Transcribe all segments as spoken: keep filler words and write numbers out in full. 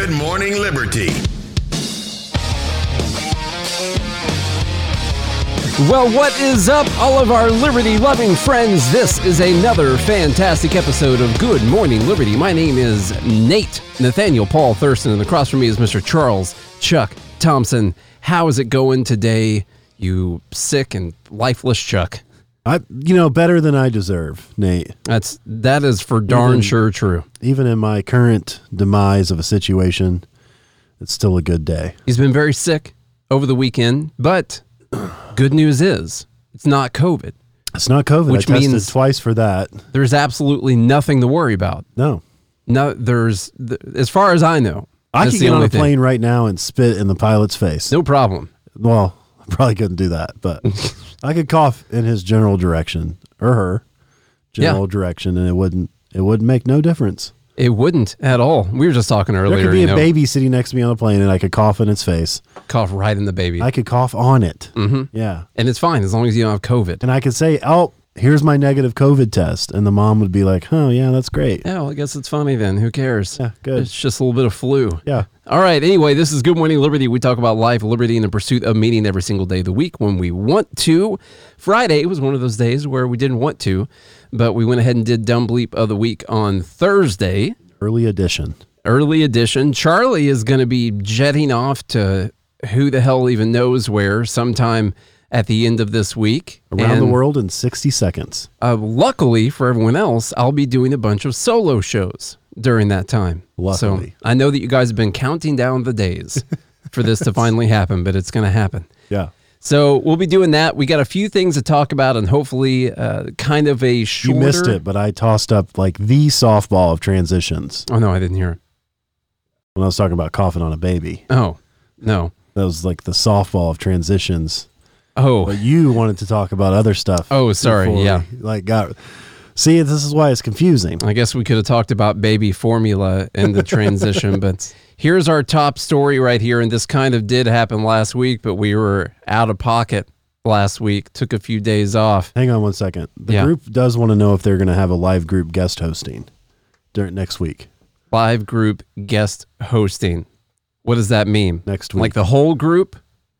Good Morning Liberty. Well, what is up, all of our liberty-loving friends? This is another fantastic episode of Good Morning Liberty. My name is Nate Nathaniel Paul Thurston, and across from me is Mister Charles Chuck Thompson. How is it going today, you sick and lifeless Chuck? I, you know, better than I deserve, Nate. That's that is for darn even, sure true. Even in my current demise of a situation, it's still a good day. He's been very sick over the weekend, but good news is it's not COVID. It's not COVID. Which I tested means twice for that. There's absolutely nothing to worry about. No. No, there's, as far as I know. I could get on a thing. plane right now and spit in the pilot's face. No problem. Well, I probably couldn't do that, but I could cough in his general direction or her general Yeah. direction, and it wouldn't it wouldn't make no difference. It wouldn't at all. We were just talking earlier. There could be you a know, baby sitting next to me on a plane, and I could cough in its face. cough right in the baby. I could cough on it. Mm-hmm. Yeah. And it's fine as long as you don't have COVID. And I could say, oh, here's my negative COVID test. And the mom would be like, oh, yeah, that's great. Yeah, well, I guess it's funny then. Who cares? Yeah, good. It's just a little bit of flu. Yeah. All right. Anyway, this is Good Morning Liberty. We talk about life, liberty, and the pursuit of meaning every single day of the week when we want to. Friday was one of those days where we didn't want to, but we went ahead and did Dumb Bleep of the Week on Thursday. Early edition. Early edition. Charlie is going to be jetting off to who the hell even knows where sometime at the end of this week. Around and, the world in sixty seconds. Uh, luckily for everyone else, I'll be doing a bunch of solo shows during that time. Luckily. So I know that you guys have been counting down the days for this to finally happen, but it's going to happen. Yeah. So we'll be doing that. We got a few things to talk about and hopefully uh, kind of a shorter... You missed it, but I tossed up like the softball of transitions Oh, no, I didn't hear it. when I was talking about coughing on a baby. Oh, no. That was like the softball of transitions. Oh, But you wanted to talk about other stuff. Oh, sorry, before yeah. we, Like, got... See, this is why it's confusing. I guess we could have talked about baby formula and the transition, but here's our top story right here. And this kind of did happen last week, but we were out of pocket last week, took a few days off. Hang on one second. The Yeah. group does want to know if they're going to have a live group guest hosting during next week. Live group guest hosting. What does that mean? Next week. Like the whole group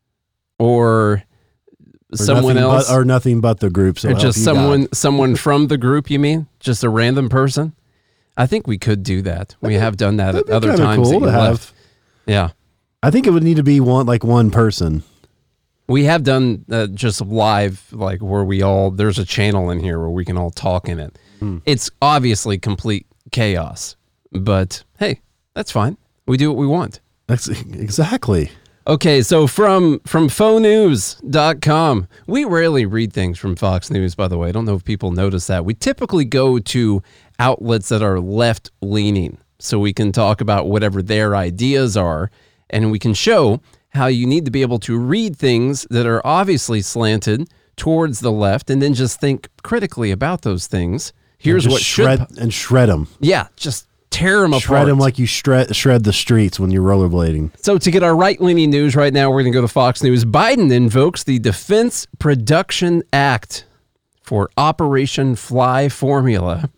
or, Or someone nothing else? But, or nothing but the group. So or help just you someone God. someone from the group, you mean? Just a random person? I think we could do that. We have done that at That'd be other kinda times cool that you to left. have. Yeah. I think it would need to be one like one person. We have done uh, just live, like where we all, there's a channel in here where we can all talk in it. Hmm. It's obviously complete chaos, but hey, that's fine. We do what we want. That's exactly. Okay, so from from faux news dot com, we rarely read things from Fox News, by the way. I don't know if people notice that. We typically go to outlets that are left-leaning so we can talk about whatever their ideas are, and we can show how you need to be able to read things that are obviously slanted towards the left and then just think critically about those things. Here's And just what shred should... and shred them. Yeah, just tear them apart. Shred them like you shred shred the streets when you're rollerblading. So to get our right-leaning news right now, we're going to go to Fox News. Biden invokes the Defense Production Act for Operation Fly Formula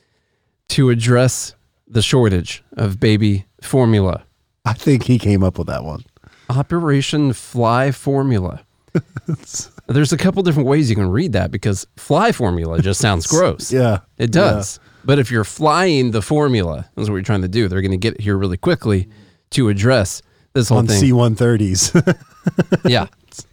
to address the shortage of baby formula. I think he came up with that one. Operation Fly Formula. There's a couple different ways you can read that because fly formula just sounds gross. Yeah. It does. But if you're flying the formula, that's what you're trying to do. They're going to get here really quickly to address this whole On thing. C one thirties. Yeah.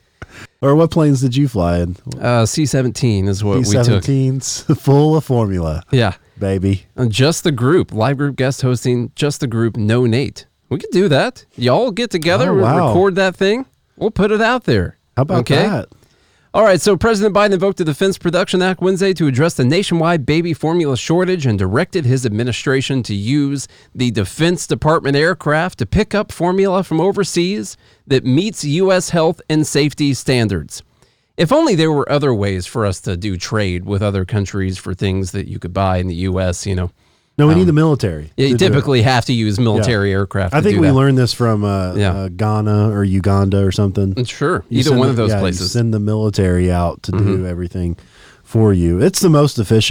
Or what planes did you fly in? Uh, C seventeen is what C we took. seventeens, full of formula, Yeah. baby. And just the group, live group guest hosting, just the group, no Nate. We could do that. Y'all get together, Oh, wow. record that thing. We'll put it out there. How about Okay? that? All right, so President Biden invoked the Defense Production Act Wednesday to address the nationwide baby formula shortage and directed his administration to use the Defense Department aircraft to pick up formula from overseas that meets U S health and safety standards. If only there were other ways for us to do trade with other countries for things that you could buy in the U S, you know. No, we Um, need the military. Yeah, you to do it. typically have to use military aircraft I to think do we that. learned this from uh, Yeah. uh, Ghana or Uganda or something. Sure, You either send one the- of those yeah, you places. send the military out to Mhm. do everything for you. It's the most efficient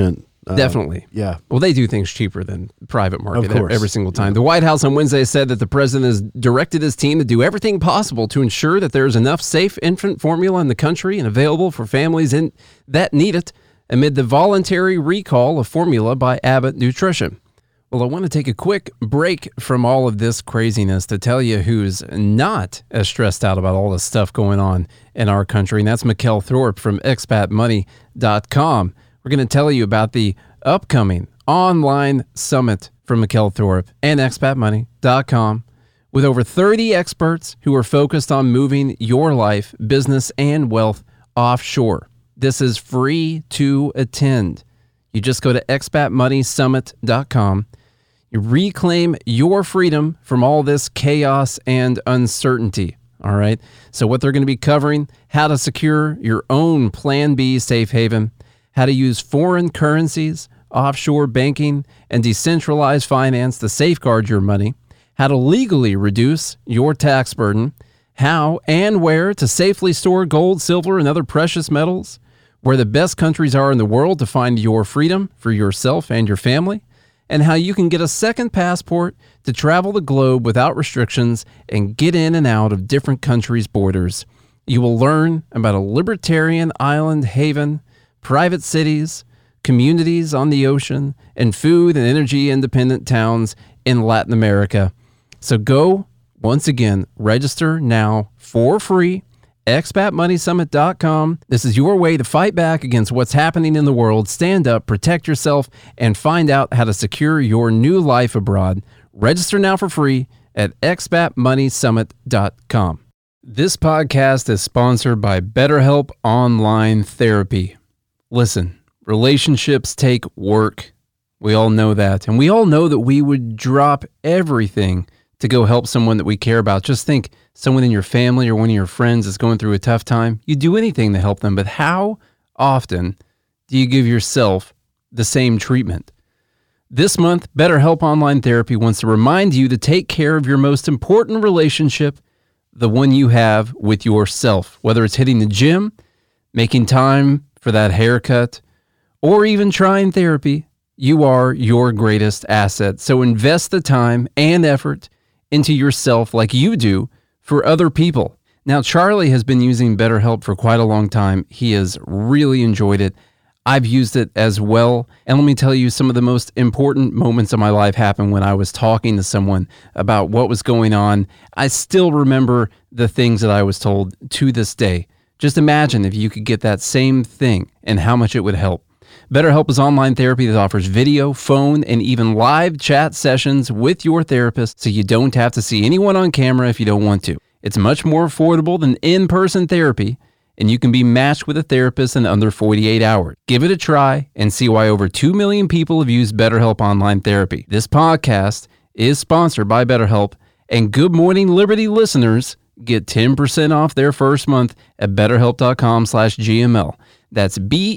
Uh, Definitely. Yeah. Well, they do things cheaper than private market Of course. every single time. The White House on Wednesday said that the president has directed his team to do everything possible to ensure that there is enough safe infant formula in the country and available for families in, that need it amid the voluntary recall of formula by Abbott Nutrition. Well, I want to take a quick break from all of this craziness to tell you who's not as stressed out about all this stuff going on in our country, and that's Mikkel Thorpe from expat money dot com. We're going to tell you about the upcoming online summit from Mikkel Thorpe and expat money dot com with over thirty experts who are focused on moving your life, business, and wealth offshore. This is free to attend. You just go to expat money summit dot com. You reclaim your freedom from all this chaos and uncertainty. All right. So what they're going to be covering, how to secure your own Plan B safe haven, how to use foreign currencies, offshore banking, and decentralized finance to safeguard your money, how to legally reduce your tax burden, how and where to safely store gold, silver, and other precious metals, where the best countries are in the world to find your freedom for yourself and your family, and how you can get a second passport to travel the globe without restrictions and get in and out of different countries' borders. You will learn about a libertarian island haven, private cities, communities on the ocean, and food and energy independent towns in Latin America. So go, once again, register now for free. expat money summit dot com. This is your way to fight back against what's happening in the world. Stand up, protect yourself, and find out how to secure your new life abroad. Register now for free at expat money summit dot com. This podcast is sponsored by BetterHelp Online Therapy. Listen, relationships take work. We all know that. And we all know that we would drop everything to go help someone that we care about. Just think, someone in your family or one of your friends is going through a tough time. You do anything to help them, but how often do you give yourself the same treatment? This month, BetterHelp Online Therapy wants to remind you to take care of your most important relationship, the one you have with yourself. Whether it's hitting the gym, making time for that haircut, or even trying therapy, you are your greatest asset. So invest the time and effort into yourself like you do for other people. Now, Charlie has been using BetterHelp for quite a long time. He has really enjoyed it. I've used it as well. And let me tell you, some of the most important moments of my life happened when I was talking to someone about what was going on. I still remember the things that I was told to this day. Just imagine if you could get that same thing and how much it would help. BetterHelp is online therapy that offers video, phone, and even live chat sessions with your therapist, so you don't have to see anyone on camera if you don't want to. It's much more affordable than in-person therapy, and you can be matched with a therapist in under forty-eight hours. Give it a try and see why over two million people have used BetterHelp Online Therapy. This podcast is sponsored by BetterHelp, and Good Morning Liberty listeners get ten percent off their first month at betterhelp.com slash GML. That's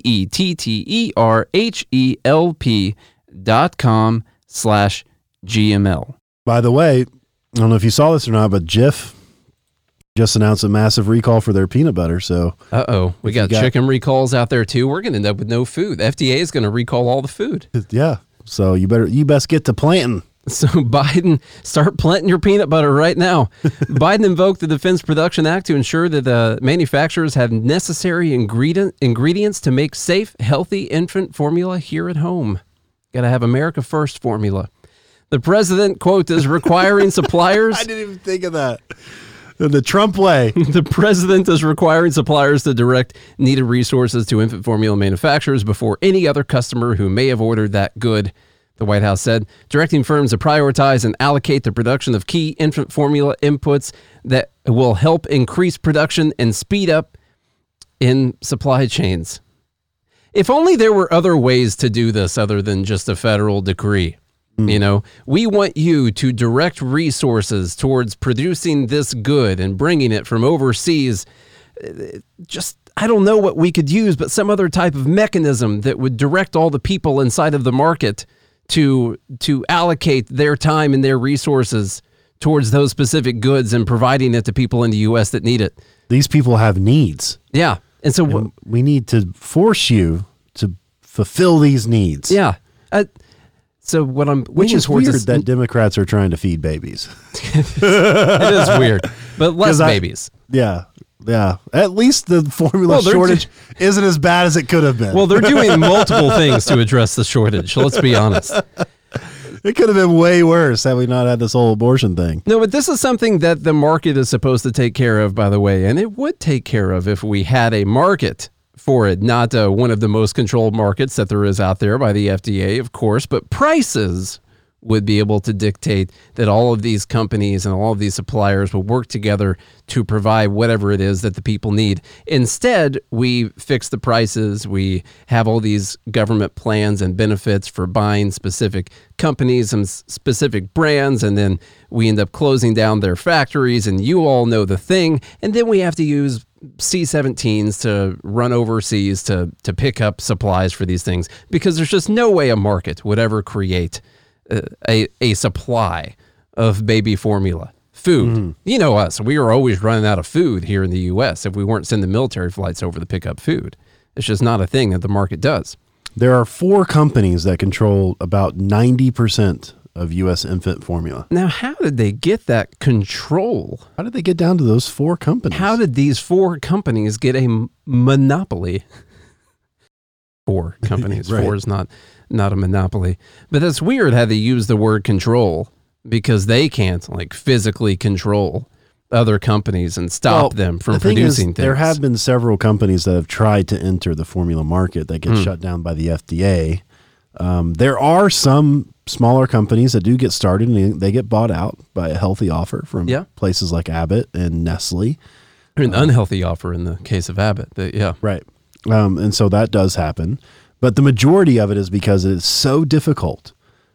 B-E-T-T-E-R-H-E-L-P dot com slash G-M-L. By the way, I don't know if you saw this or not, but Jif just announced a massive recall for their peanut butter. So, uh-oh, we got, got chicken recalls out there too. We're going to end up with no food. The F D A is going to recall all the food. Yeah. So you better, you best get to planting. So Biden, start planting your peanut butter right now. Biden invoked the Defense Production Act to ensure that uh, manufacturers have necessary ingredient, ingredients to make safe, healthy infant formula here at home. Got to have America First formula. The president, quote, is requiring suppliers. I didn't even think of that. The Trump way. The president is requiring suppliers to direct needed resources to infant formula manufacturers before any other customer who may have ordered that good. The White House said, directing firms to prioritize and allocate the production of key infant formula inputs that will help increase production and speed up in supply chains. If only there were other ways to do this other than just a federal decree. Mm. You know, we want you to direct resources towards producing this good and bringing it from overseas. Just, I don't know what we could use, but some other type of mechanism that would direct all the people inside of the market to to allocate their time and their resources towards those specific goods and providing it to people in the U S that need it. These people have needs. Yeah. And so and we need to force you to fulfill these needs. Yeah. Uh, so what I'm Which leaning is towards weird is, that Democrats are trying to feed babies. it is weird, but less 'Cause I- babies. Yeah. Yeah. At least the formula Well, they're shortage isn't as bad as it could have been. Well, they're doing multiple things to address the shortage. Let's be honest. It could have been way worse had we not had this whole abortion thing. No, but this is something that the market is supposed to take care of, by the way, and it would take care of if we had a market for it, not uh, one of the most controlled markets that there is out there by the F D A, of course, but prices would be able to dictate that all of these companies and all of these suppliers will work together to provide whatever it is that the people need. Instead, we fix the prices. We have all these government plans and benefits for buying specific companies and s- specific brands, and then we end up closing down their factories, and you all know the thing. And then we have to use C seventeens to run overseas to, to pick up supplies for these things, because there's just no way a market would ever create uh, a, a supply of baby formula. Food. Mm-hmm. You know us. We were always running out of food here in the U S if we weren't sending military flights over to pick up food. It's just not a thing that the market does. There are four companies that control about ninety percent of U S infant formula. Now, how did they get that control? How did they get down to those four companies? How did these four companies get a m- monopoly? Four companies. Right. Four is not, not a monopoly. But that's weird how they use the word control, because they can't like physically control other companies and stop Well, them from the thing producing is, things. there have been several companies that have tried to enter the formula market that get Mm. shut down by the F D A. Um, there are some smaller companies that do get started and they, they get bought out by a healthy offer from Yeah. places like Abbott and Nestle. An unhealthy offer in the case of Abbott. But yeah. Right. Um, and so that does happen. But the majority of it is because it is so difficult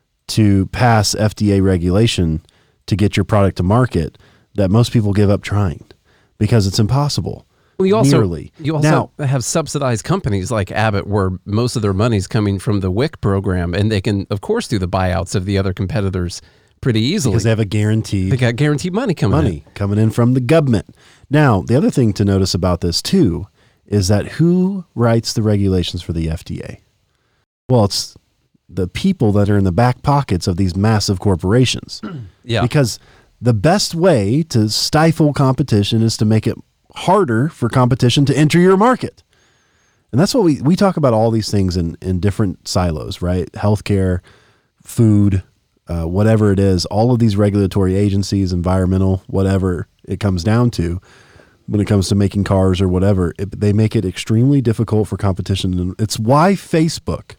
to pass F D A regulation to get your product to market that most people give up trying because it's impossible. Well, you also, Nearly. you also Now- have subsidized companies like Abbott, where most of their money's coming from the W I C program, and they can, of course, do the buyouts of the other competitors pretty easily. Because they have a guarantee. They got guaranteed money coming money in. coming in from the government. Now, the other thing to notice about this too is that who writes the regulations for the F D A? Well, it's the people that are in the back pockets of these massive corporations. Yeah. Because the best way to stifle competition is to make it harder for competition to enter your market. And that's what we, we talk about all these things in, in different silos, right? Healthcare, food, uh, whatever it is, all of these regulatory agencies, environmental, whatever it comes down to, when it comes to making cars or whatever, it, they make it extremely difficult for competition. And it's why Facebook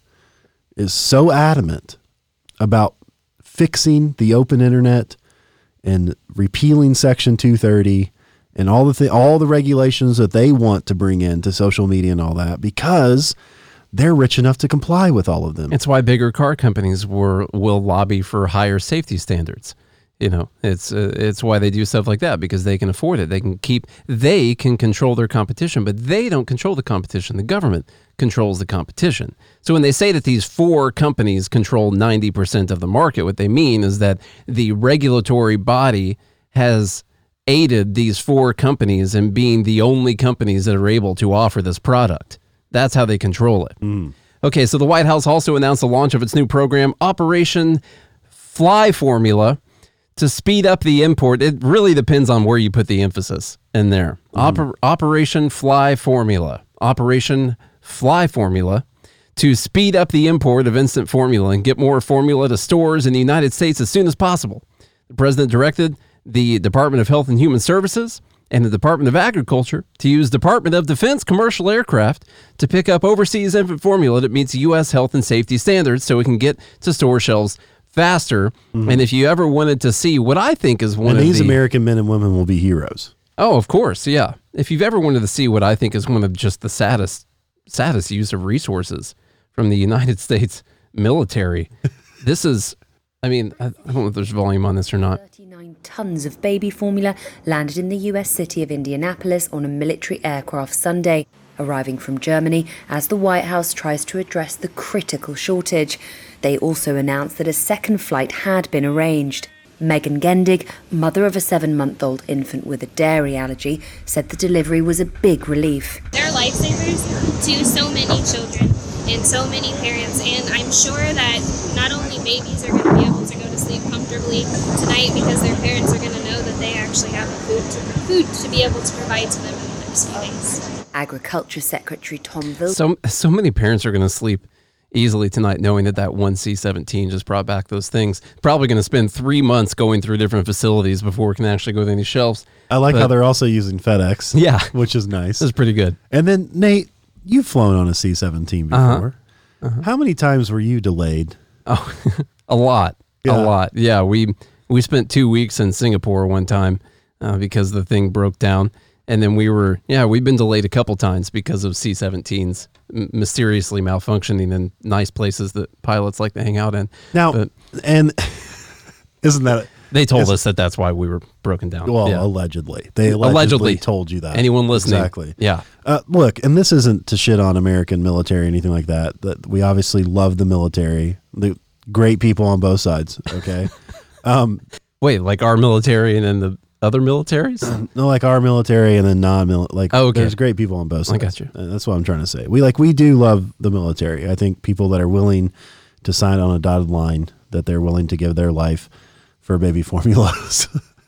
is so adamant about fixing the open internet and repealing Section two thirty and all the th- all the regulations that they want to bring into social media and all that, because they're rich enough to comply with all of them. It's why bigger car companies were, will lobby for higher safety standards. You know, it's uh, it's why they do stuff like that, because they can afford it. They can keep, they can control their competition, but they don't control the competition. The government controls the competition. So when they say that these four companies control ninety percent of the market, what they mean is that the regulatory body has aided these four companies in being the only companies that are able to offer this product. That's how they control it. Mm. Okay, so the White House also announced the launch of its new program, Operation Fly Formula, to speed up the import. It really depends on where you put the emphasis in there. Mm. Oper- Operation Fly Formula. Operation Fly Formula to speed up the import of instant formula and get more formula to stores in the United States as soon as possible. The president directed the Department of Health and Human Services and the Department of Agriculture to use Department of Defense commercial aircraft to pick up overseas infant formula that meets U S health and safety standards so it can get to store shelves faster. Mm-hmm. And if you ever wanted to see what I think is one and of these the... American men and women will be heroes. Oh, of course, yeah. If you've ever wanted to see what I think is one of just the saddest, saddest use of resources from the United States military, this is... I mean, I don't know if there's volume on this or not. thirty-nine tons of baby formula landed in the U S city of Indianapolis on a military aircraft Sunday, arriving from Germany as the White House tries to address the critical shortage. They also announced that a second flight had been arranged. Megan Gendig, mother of a seven-month-old infant with a dairy allergy, said the delivery was a big relief. They're lifesavers to so many children and so many parents, and I'm sure that not only babies are going to be able to go to sleep comfortably tonight because their parents are going to know that they actually have food to, food to be able to provide to them in the next few days. Agriculture Secretary Tom Vilsack. So so many parents are going to sleep easily tonight knowing that that one C seventeen just brought back those things. Probably going to spend three months going through different facilities before we can actually go to any shelves. I like But- how they're also using FedEx. Yeah. Which is nice. This is pretty good. And then, Nate, you've flown on a C seventeen before. Uh-huh. How many times were you delayed? Oh, a lot, Yeah. a lot. Yeah, we we spent two weeks in Singapore one time uh, because the thing broke down, and then we were yeah we've been delayed a couple times because of C seventeens m- mysteriously malfunctioning in nice places that pilots like to hang out in. Now, But and isn't that they told is- us that that's why we were broken down. well? Yeah. Allegedly, they allegedly, Allegedly. told you that. Anyone listening? Exactly. Yeah. Uh, look, and this isn't to shit on American military or anything like that. That we obviously love the military, the great people on both sides. Okay, Wait, like our military and then the other militaries? no, like our military and then non-mil. Like, Oh, okay. there's great people on both I sides. got you. Uh, That's what I'm trying to say. We like we do love the military. I think people that are willing to sign on a dotted line that they're willing to give their life for baby formulas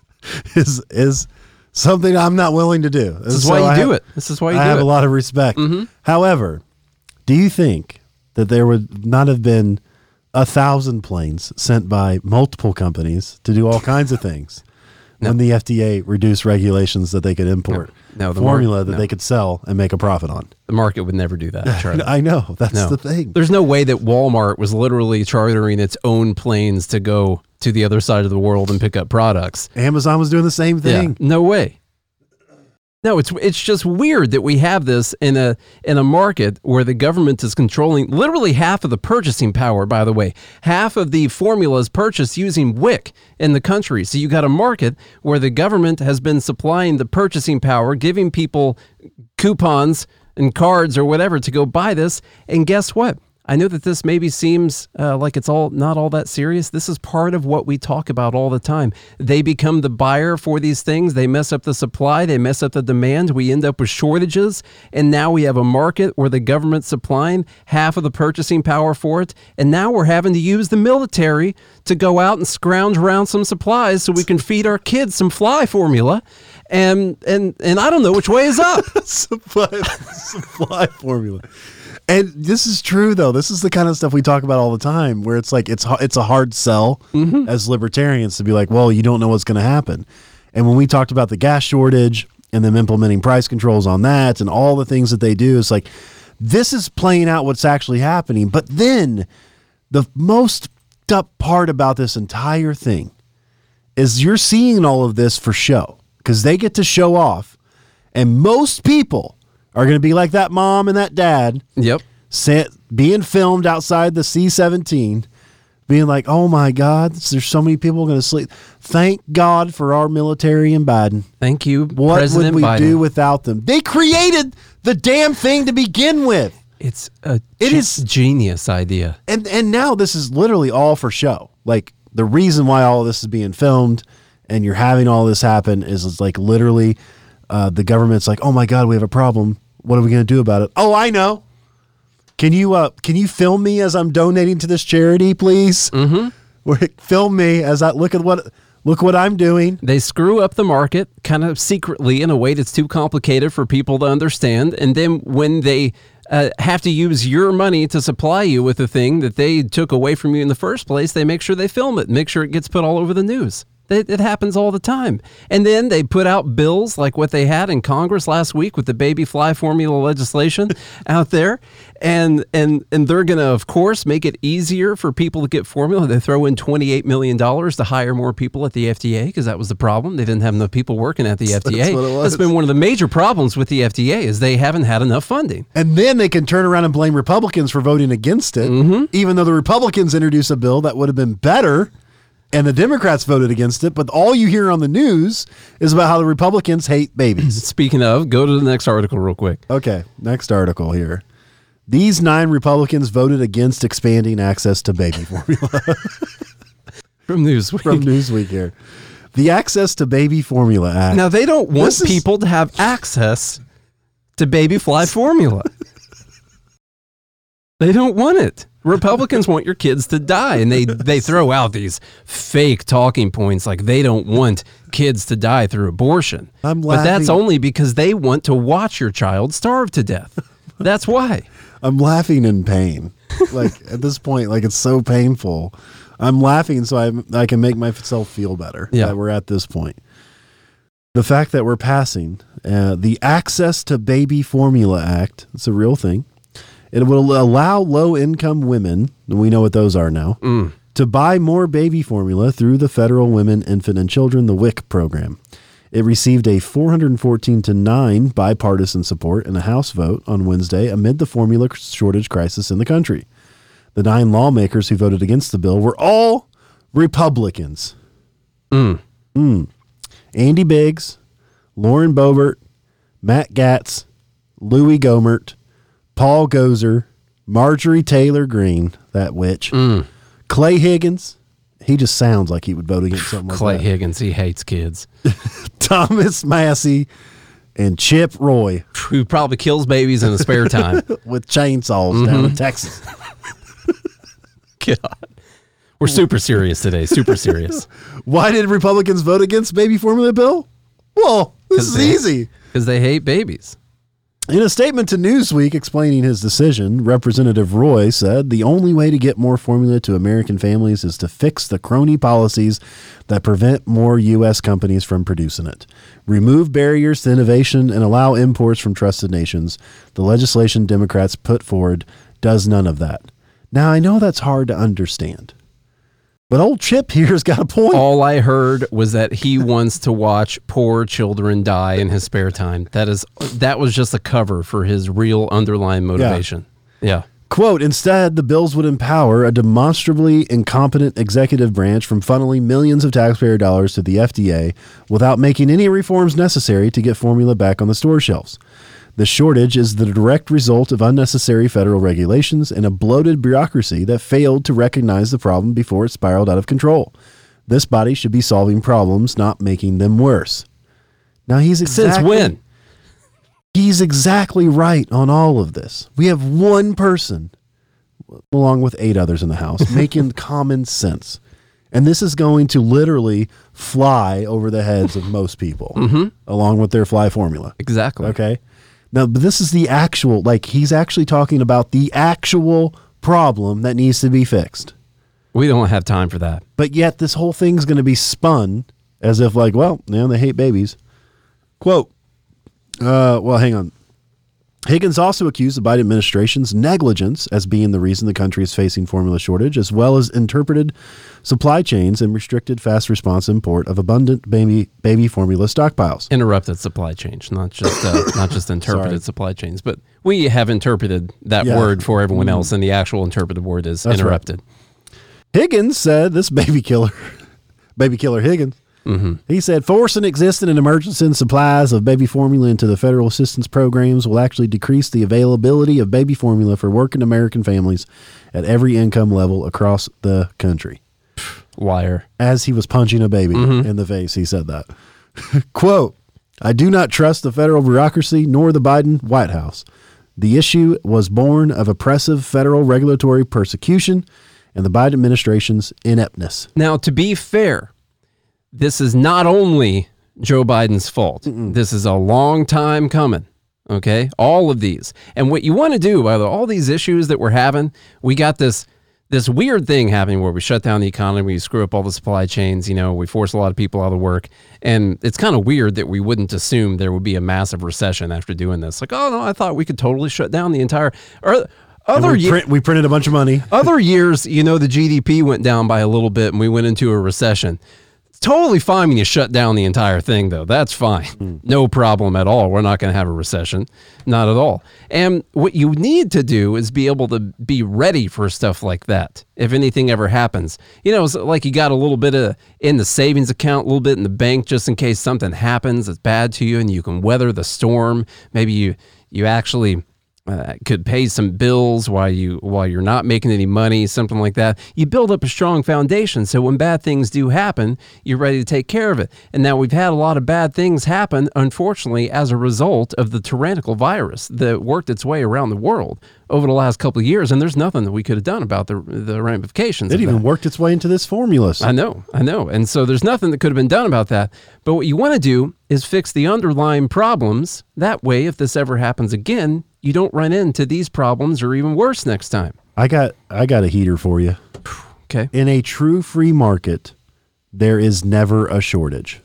is is something I'm not willing to do. This is why you I do have- it. This is why you I do have it. a lot of respect. However, do you think that there would not have been a thousand planes sent by multiple companies to do all kinds of things when the F D A reduced regulations that they could import No, no, the mar- formula that no. they could sell and make a profit on? The market would never do that. Charlie. I know. That's No. the thing. There's no way that Walmart was literally chartering its own planes to go to the other side of the world and pick up products. Amazon was doing the same thing. Yeah, no way. No, it's it's just weird that we have this in a in a market where the government is controlling literally half of the purchasing power. By the way, half of the formula is purchased using W I C in the country. So you got a market where the government has been supplying the purchasing power, giving people coupons and cards or whatever to go buy this. And guess what? I know that this maybe seems uh, like it's all not all that serious. This is part of what we talk about all the time. They become the buyer for these things. They mess up the supply. They mess up the demand. We end up with shortages. And now we have a market where the government's supplying half of the purchasing power for it. And now we're having to use the military to go out and scrounge around some supplies so we can feed our kids some fly formula. And and and I don't know which way is up. supply, supply formula. And this is true, though. This is the kind of stuff we talk about all the time, where it's like it's h- it's a hard sell as libertarians to be like, well, you don't know what's going to happen. And when we talked about the gas shortage and them implementing price controls on that and all the things that they do, it's like this is playing out what's actually happening. But then the most up part about this entire thing is you're seeing all of this for show because they get to show off, and most people are going to be like that mom and that dad Yep. set, being filmed outside the C seventeen, being like, oh my God, there's so many people going to sleep. Thank God for our military and Biden. Thank you, What President would we Biden. do without them? They created the damn thing to begin with. It's a It ge- is- genius idea. And and now this is literally all for show. Like the reason why all of this is being filmed and you're having all this happen is it's like literally uh, the government's like, oh my God, we have a problem. What are we going to do about it? Oh, I know. Can you uh can you film me as I'm donating to this charity, please? Mm-hmm. Film me as I look at what look what I'm doing. They screw up the market kind of secretly in a way that's too complicated for people to understand. And then when they uh, have to use your money to supply you with the thing that they took away from you in the first place, they make sure they film it, make sure it gets put all over the news. It, it happens all the time. And then they put out bills like what they had in Congress last week with the baby fly formula legislation out there. And and and they're going to, of course, make it easier for people to get formula. They throw in twenty-eight million dollars to hire more people at the F D A because that was the problem. They didn't have enough people working at the F D A. That's what it was. That's been one of the major problems with the F D A is they haven't had enough funding. And then they can turn around and blame Republicans for voting against it, Mm-hmm. even though the Republicans introduced a bill that would have been better and the Democrats voted against it. But all you hear on the news is about how the Republicans hate babies. Speaking of, go to the next article real quick. Okay, next article here. These nine Republicans voted against expanding access to baby formula. From Newsweek. From Newsweek here. The Access to Baby Formula Act. Now, they don't want This is- people to have access to baby fly formula. They don't want it. Republicans want your kids to die, and they, they throw out these fake talking points like they don't want kids to die through abortion. I'm but that's laughing. only because they want to watch your child starve to death. That's why. I'm laughing in pain. Like at this point, like it's so painful. I'm laughing so I I can make myself feel better Yeah. that we're at this point. The fact that we're passing uh, the Access to Baby Formula Act, it's a real thing. It will allow low-income women, and we know what those are now, Mm. to buy more baby formula through the Federal Women, Infant, and Children, the W I C program. It received a four hundred fourteen to nine bipartisan support in a House vote on Wednesday amid the formula shortage crisis in the country. The nine lawmakers who voted against the bill were all Republicans. Mm. Mm. Andy Biggs, Lauren Boebert, Matt Gaetz, Louis Gohmert, Paul Gozer, Marjorie Taylor Greene, that witch, Mm. Clay Higgins. He just sounds like he would vote against something like Clay that. Higgins, he hates kids. Thomas Massey, and Chip Roy Who probably kills babies in his spare time. with chainsaws down in Texas. God. We're super serious today. Super serious. Why did Republicans vote against baby formula bill? Well, this 'Cause is they- easy. Because they hate babies. In a statement to Newsweek explaining his decision, Representative Roy said the only way to get more formula to American families is to fix the crony policies that prevent more U S companies from producing it. Remove barriers to innovation and allow imports from trusted nations. The legislation Democrats put forward does none of that. Now, I know that's hard to understand, but old Chip here's got a point. All I heard was that he wants to watch poor children die in his spare time. That is, that was just a cover for his real underlying motivation. Yeah. Quote, instead, the bills would empower a demonstrably incompetent executive branch from funneling millions of taxpayer dollars to the F D A without making any reforms necessary to get formula back on the store shelves. The shortage is the direct result of unnecessary federal regulations and a bloated bureaucracy that failed to recognize the problem before it spiraled out of control. This body should be solving problems, not making them worse. Now, he's exactly... Since when? He's exactly right on all of this. We have one person, along with eight others in the House, making common sense. And this is going to literally fly over the heads of most people, Mm-hmm. along with their fly formula. Exactly. Okay? Now, but this is the actual, like, he's actually talking about the actual problem that needs to be fixed. We don't have time for that. But yet this whole thing's going to be spun as if like, well, you know, they hate babies. Quote, uh, well, hang on. Higgins also accused the Biden administration's negligence as being the reason the country is facing formula shortage, as well as interpreted supply chains and restricted fast response import of abundant baby baby formula stockpiles. Interrupted supply chains, not just uh, not just interpreted Sorry. supply chains, but we have interpreted that Yeah. word for everyone else, and the actual interpreted word is That's right. interrupted. Higgins said, this baby killer, baby killer Higgins, Mm-hmm. he said, forcing existing and emergency supplies of baby formula into the federal assistance programs will actually decrease the availability of baby formula for working American families at every income level across the country. Liar. As he was punching a baby Mm-hmm. in the face, he said that. Quote, I do not trust the federal bureaucracy nor the Biden White House. The issue was born of oppressive federal regulatory persecution and the Biden administration's ineptness. Now, to be fair, this is not only Joe Biden's fault. Mm-mm. This is a long time coming. Okay, all of these, and what you want to do, by the all these issues that we're having, we got this this weird thing happening where we shut down the economy, we screw up all the supply chains. You know, we force a lot of people out of work, and it's kind of weird that we wouldn't assume there would be a massive recession after doing this. Like, oh no, I thought we could totally shut down the entire. Or, And other we, ye- print, we printed a bunch of money. other years, you know, the G D P went down by a little bit, and we went into a recession. Totally fine when you shut down the entire thing, though. That's fine. Mm. No problem at all. We're not going to have a recession. Not at all. And what you need to do is be able to be ready for stuff like that. If anything ever happens, you know, it's like you got a little bit of in the savings account, a little bit in the bank, just in case something happens that's bad to you and you can weather the storm. Maybe you, you actually uh, could pay some bills while you while you're not making any money, something like that. You build up a strong foundation, so when bad things do happen, you're ready to take care of it. And now we've had a lot of bad things happen, unfortunately, as a result of the tyrannical virus that worked its way around the world over the last couple of years, and there's nothing that we could have done about the the ramifications. It of even that. worked its way into this formula. I know, I know. And so there's nothing that could have been done about that. But what you want to do is fix the underlying problems. That way, if this ever happens again, you don't run into these problems or even worse next time. I got I got a heater for you. Okay. In a true free market, there is never a shortage.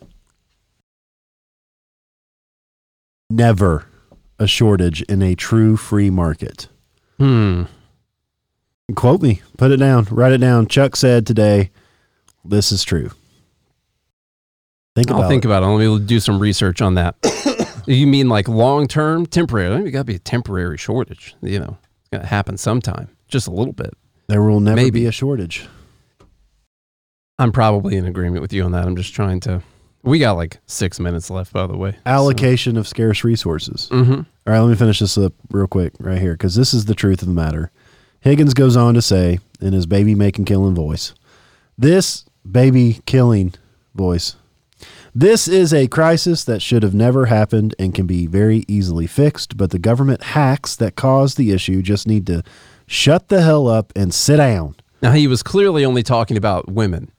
Never a shortage in a true free market. Hmm. Quote me. Put it down. Write it down. Chuck said today, this is true. Think I'll about think it. about it. Let me do some research on that. You mean like long-term, temporary? You got to be a temporary shortage. You know, it's going to happen sometime, just a little bit. There will never Maybe. be a shortage. I'm probably in agreement with you on that. I'm just trying to. We got like six minutes left, by the way. Allocation of scarce resources. Mm-hmm. All right, let me finish this up real quick right here, because this is the truth of the matter. Higgins goes on to say in his baby making killing voice, this baby killing voice, this is a crisis that should have never happened and can be very easily fixed, but the government hacks that caused the issue just need to shut the hell up and sit down. Now, he was clearly only talking about women.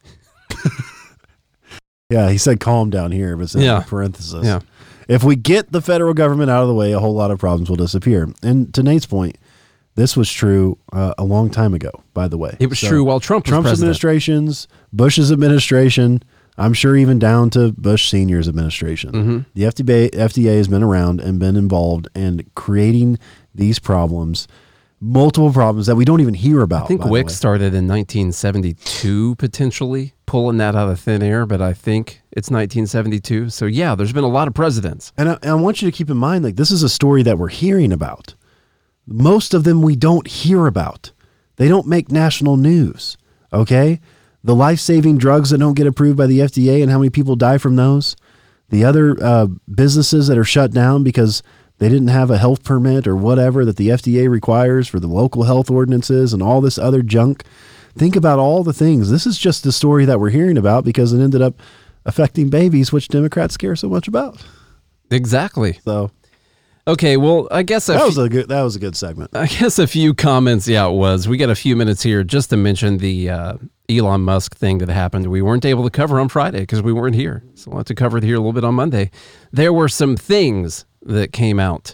Yeah, he said calm down here, but it's in Yeah. parenthesis. Yeah. If we get the federal government out of the way, a whole lot of problems will disappear. And to Nate's point, this was true uh, a long time ago, by the way. It was So, true while Trump was Trump's president. administrations, Bush's administration, I'm sure even down to Bush Senior's administration. Mm-hmm. The F D A, F D A has been around and been involved in creating these problems, multiple problems that we don't even hear about. I think by the W I C way. started in nineteen seventy-two, potentially, pulling that out of thin air, but I think it's nineteen seventy-two. So, yeah, there's been a lot of presidents. And I, and I want you to keep in mind, like, this is a story that we're hearing about. Most of them we don't hear about. They don't make national news, okay? The life-saving drugs that don't get approved by the F D A and how many people die from those. The other uh, businesses that are shut down because they didn't have a health permit or whatever that the F D A requires for the local health ordinances and all this other junk. Think about all the things. This is just the story that we're hearing about because it ended up affecting babies, which Democrats care so much about. Exactly. So Okay, well, I guess a that few- was a good. That was a good segment. I guess a few comments. Yeah, it was. We got a few minutes here just to mention the uh, Elon Musk thing that happened. We weren't able to cover on Friday because we weren't here. So we'll have to cover it here a little bit on Monday. There were some things that came out,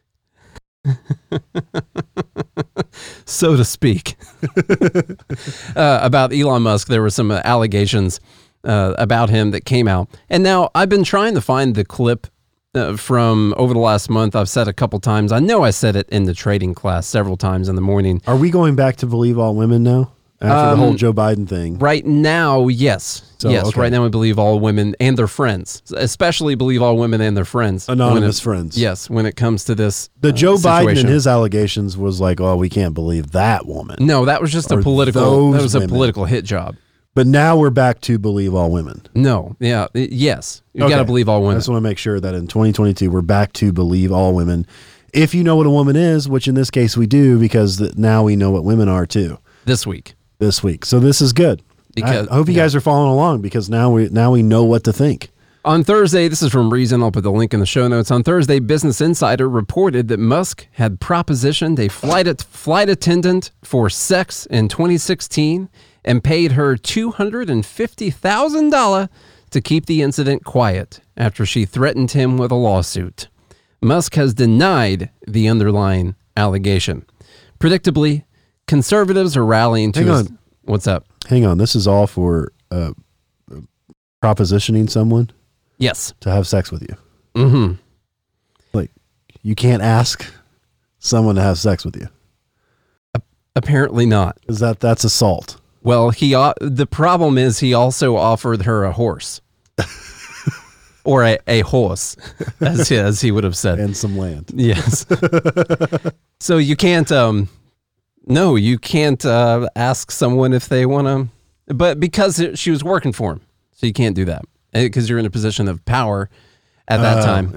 so to speak, uh, about Elon Musk. There were some uh, allegations uh, about him that came out. And now I've been trying to find the clip Uh, from over the last month. I've said a couple times. I know I said it in the trading class several times in the morning. Are we going back to believe all women now after Um, the whole Joe Biden thing? Right now, yes. So, yes, okay. right now I believe all women and their friends, especially believe all women and their friends. Anonymous when it- friends. Yes, when it comes to this The uh, Joe Biden situation. and his allegations was like, oh, we can't believe that woman. No, that was just a Or political, that those was a women. political hit job. But now we're back to believe all women. No, yeah, y- yes. You got to Okay. believe all I women. just want to make sure that in twenty twenty-two, we're back to believe all women. If you know what a woman is, which in this case we do, because th- now we know what women are too This week. this week. So this is good. Because- I hope you yeah. guys are following along because now we now we know what to think. On Thursday, this is from Reason. I'll put the link in the show notes. On Thursday, Business Insider reported that Musk had propositioned a flight at, flight attendant for sex in twenty sixteen and paid her two hundred fifty thousand dollars to keep the incident quiet after she threatened him with a lawsuit. Musk has denied the underlying allegation. Predictably, conservatives are rallying to Hang his... on. What's up? Hang on, this is all for uh, propositioning someone Yes. to have sex with you. Mm-hmm. Like, you can't ask someone to have sex with you. Apparently not. Is that that's assault? Well, he uh, the problem is he also offered her a horse. Or a, a horse, as, as he would have said. And some land. Yes. So you can't, um, no, you can't uh, ask someone if they want to, but because it, she was working for him. So you can't do that because you're in a position of power at that Uh, time. Yeah.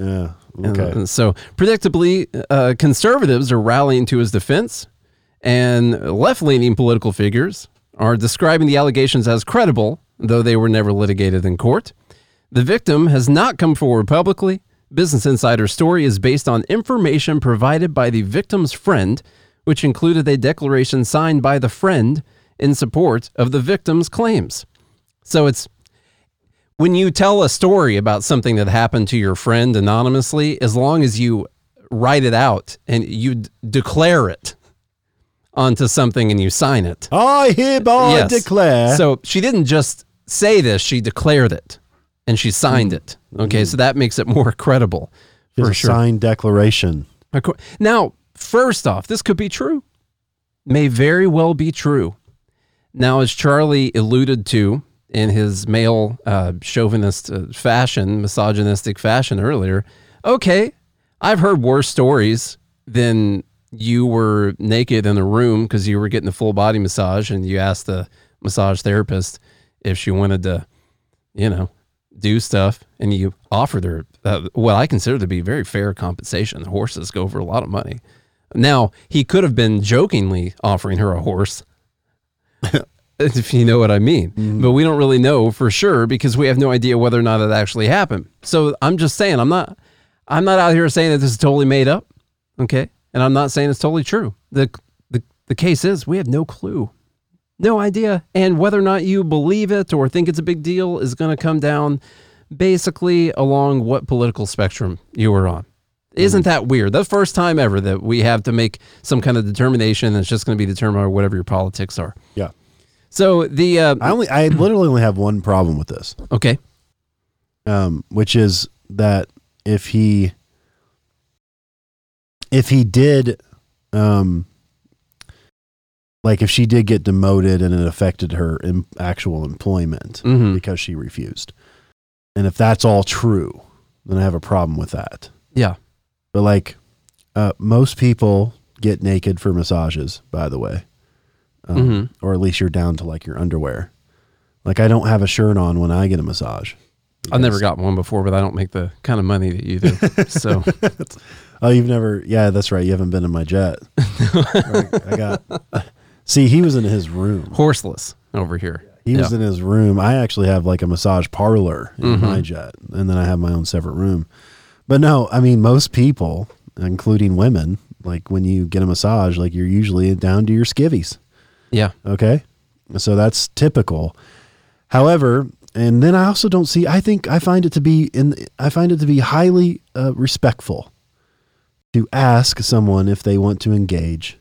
Okay. And, and so, predictably, uh, conservatives are rallying to his defense, and left-leaning political figures are describing the allegations as credible, though they were never litigated in court. The victim has not come forward publicly. Business Insider's story is based on information provided by the victim's friend, which included a declaration signed by the friend in support of the victim's claims. So it's when you tell a story about something that happened to your friend anonymously, as long as you write it out and you d- declare it onto something and you sign it. I hereby Yes. declare. So she didn't just say this, she declared it and she signed it. Okay, so that makes it more credible It's for a sure. signed declaration. Of cour- Now, first off, this could be true. May very well be true. Now, as Charlie alluded to in his male uh, chauvinist uh, fashion, misogynistic fashion earlier, okay, I've heard worse stories than you were naked in a room because you were getting a full body massage and you asked the massage therapist if she wanted to, you know, do stuff, and you offered her uh, what I consider to be very fair compensation. Horses go for a lot of money. Now, he could have been jokingly offering her a horse, if you know what I mean. Mm-hmm. But we don't really know for sure because we have no idea whether or not it actually happened. So I'm just saying, I'm not, I'm not out here saying that this is totally made up, okay? And I'm not saying it's totally true. The, the, the case is we have no clue, no idea. And whether or not you believe it or think it's a big deal is going to come down basically along what political spectrum you were on. Isn't that weird? The first time ever that we have to make some kind of determination that's just going to be determined by whatever your politics are. Yeah. So the uh, I only, I literally only have one problem with this, okay, um, which is that if he, if he did, um, like if she did get demoted and it affected her in actual employment Mhm. because she refused, and if that's all true, then I have a problem with that. yeah, But like, uh, most people get naked for massages, by the way. Um, Mm-hmm. or at least you're down to like your underwear. Like I don't have a shirt on when I get a massage. I've never because- gotten one before, but I don't make the kind of money that you do. So Oh, you've never, yeah, that's right. You haven't been in my jet. Right, I got, see, he was in his room. horseless over here. He was Yeah. in his room. I actually have like a massage parlor in Mhm. my jet. And then I have my own separate room. But no, I mean, most people, including women, like when you get a massage, like you're usually down to your skivvies. Yeah. Okay. So that's typical. However, and then I also don't see, I think I find it to be in, I find it to be highly uh, respectful to ask someone if they want to engage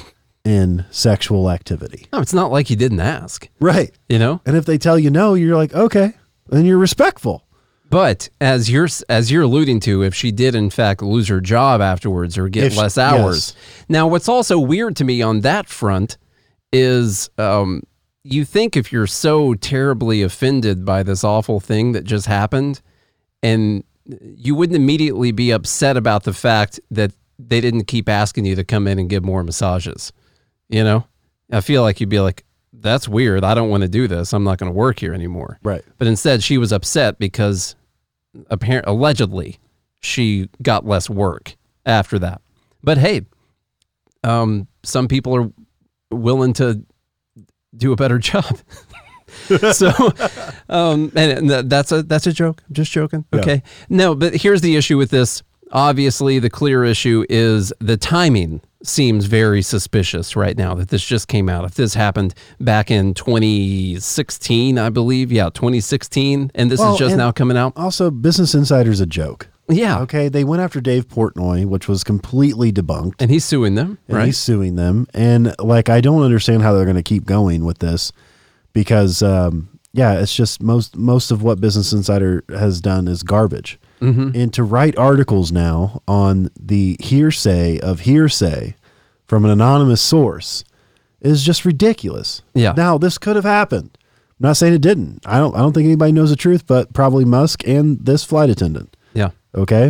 in sexual activity. No, it's not like he didn't ask, Right. you know? And if they tell you no, you're like, okay, then you're respectful. But as you're as you're alluding to, if she did in fact lose her job afterwards or get If she- less hours. Now, what's also weird to me on that front is um, you think if you're so terribly offended by this awful thing that just happened, and you wouldn't immediately be upset about the fact that they didn't keep asking you to come in and give more massages. You know, I feel like you'd be like, that's weird. I don't want to do this. I'm not going to work here anymore. Right. But instead, she was upset because apparent, allegedly she got less work after that. But hey, um, some people are willing to do a better job. so, um, and, and that's a that's a joke. I'm just joking. Yeah. Okay. No, but here's the issue with this. Obviously, the clear issue is the timing seems very suspicious right now that this just came out. If this happened back in twenty sixteen, I believe, yeah, twenty sixteen, and this Well, is just and- now coming out. Also, Business Insider's a joke. Yeah. Okay. They went after Dave Portnoy, which was completely debunked. And he's suing them, And right? he's suing them. And like, I don't understand how they're going to keep going with this because, um, yeah, it's just most, most of what Business Insider has done is garbage. Mm-hmm. And to write articles now on the hearsay of hearsay from an anonymous source is just ridiculous. Yeah. Now, this could have happened. I'm not saying it didn't. I don't, I don't think anybody knows the truth, but probably Musk and this flight attendant. Yeah. Okay.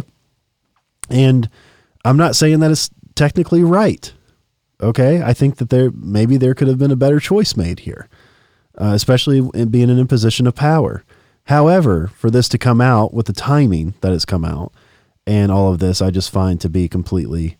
And I'm not saying that it's technically right. Okay. I think that there, maybe there could have been a better choice made here, uh, especially in being in a position of power. However, for this to come out with the timing that it's come out, and all of this, I just find to be completely,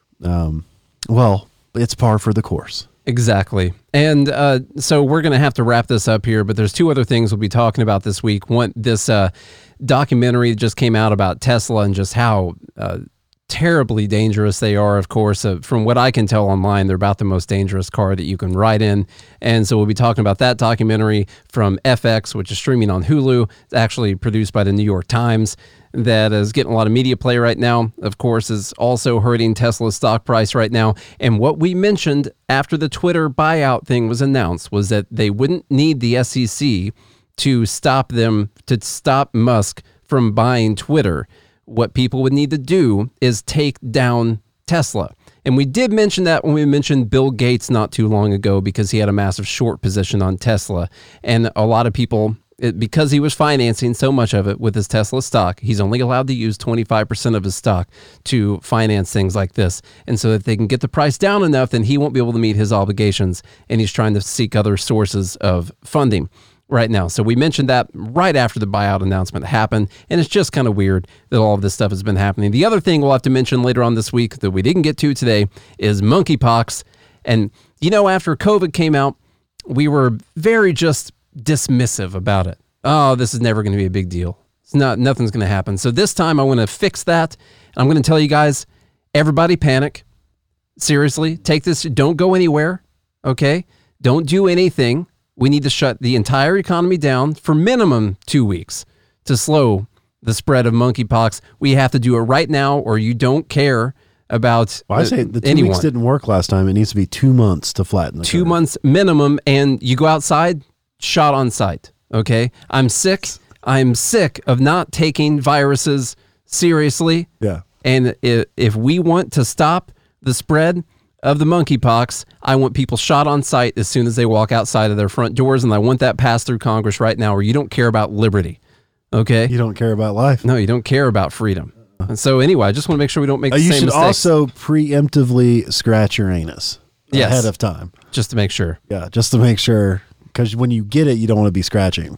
um, well, it's par for the course. Exactly. And uh, so we're going to have to wrap this up here, but there's two other things we'll be talking about this week. One, this uh, documentary just came out about Tesla and just how uh, terribly dangerous they are. Of course, uh, from what I can tell online, they're about the most dangerous car that you can ride in. And so we'll be talking about that documentary from F X, which is streaming on Hulu. It's actually produced by the New York Times. That is getting a lot of media play right now, of course, is also hurting Tesla's stock price right now. And what we mentioned after the Twitter buyout thing was announced was that they wouldn't need the S E C to stop them, to stop Musk from buying Twitter. What people would need to do is take down Tesla. And we did mention that when we mentioned Bill Gates not too long ago, because he had a massive short position on Tesla. And a lot of people, it, because he was financing so much of it with his Tesla stock, he's only allowed to use twenty-five percent of his stock to finance things like this. And so that they can get the price down enough, then he won't be able to meet his obligations. And he's trying to seek other sources of funding right now. So we mentioned that right after the buyout announcement happened, and it's just kind of weird that all of this stuff has been happening. The other thing we'll have to mention later on this week that we didn't get to today is monkeypox. And, you know, after COVID came out, we were very just dismissive about it. Oh, this is never going to be a big deal. It's not, nothing's going to happen. So this time I want to fix that. I'm going to tell you guys, everybody panic. Seriously, take this. Don't go anywhere. Okay. Don't do anything. We need to shut the entire economy down for minimum two weeks to slow the spread of monkeypox. We have to do it right now, or you don't care about well, I say the two anyone. weeks didn't work last time. It needs to be two months to flatten the Two curve. months minimum, and you go outside, shot on sight. Okay, I'm sick. I'm sick of not taking viruses seriously. Yeah, and if, if we want to stop the spread of the monkeypox, I want people shot on sight as soon as they walk outside of their front doors, and I want that passed through Congress right now, where you don't care about liberty, okay? you don't care about life. No, you don't care about freedom. And so anyway, I just want to make sure we don't make Uh, the you same should mistakes. also preemptively scratch your anus Yes. ahead of time. Just to make sure. Yeah, just to make sure, because when you get it, you don't want to be scratching.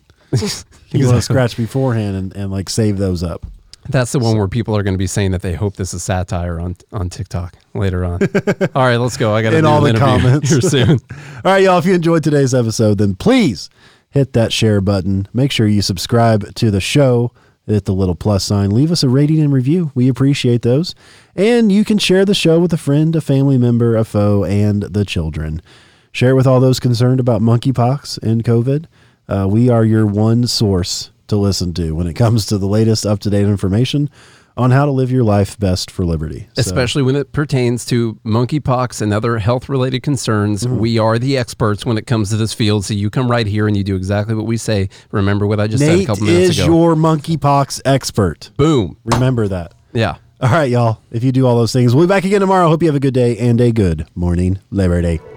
You want to scratch beforehand and, and like save those up. That's the one where people are going to be saying that they hope this is satire on on TikTok later on. All right, let's go. I got to In do all an the interview comments. here soon. All right, y'all, if you enjoyed today's episode, then please hit that share button. Make sure you subscribe to the show. Hit the little plus sign. Leave us a rating and review. We appreciate those. And you can share the show with a friend, a family member, a foe, and the children. Share it with all those concerned about monkeypox and COVID. Uh, we are your one source to listen to when it comes to the latest up-to-date information on how to live your life best for liberty. So- Especially when it pertains to monkeypox and other health-related concerns. Mm-hmm. We are the experts when it comes to this field, so you come right here and you do exactly what we say. Remember what I just said a Nate couple minutes is ago. your monkeypox expert. Boom. Remember that. Yeah. All right, y'all. If you do all those things, we'll be back again tomorrow. Hope you have a good day and a good morning, Liberty.